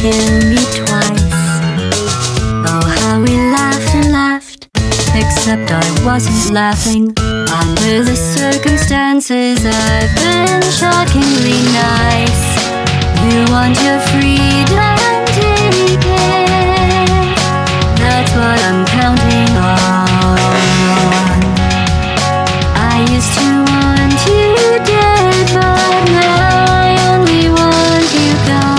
kill me twice. Oh, how we laughed and laughed, except I wasn't laughing. Under the circumstances, I've been shockingly nice. You want your freedom, take it. That's what I'm counting on. I used to want you dead, but now I only want you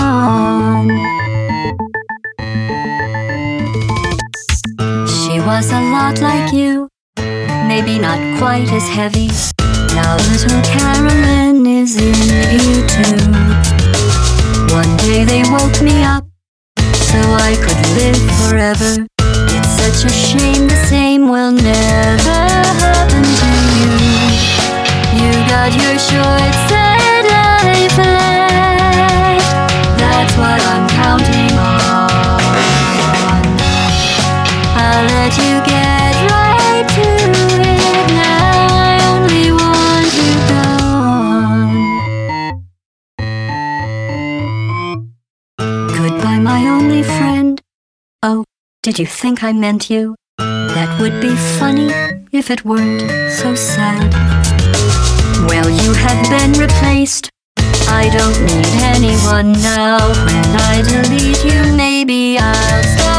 gone. She was a lot like you, maybe not quite as heavy. Now little Carolyn is in YouTube. One day they woke me up so I could live forever. It's such a shame the same will never happen to you. You got your short set life left. That's what I'm counting on. I'll let you get right to it. Now I only want you gone. Goodbye, my only friend. Oh, did you think I meant you? That would be funny if it weren't so sad. Well, you have been replaced. I don't need anyone now. When I delete you, maybe I'll stop.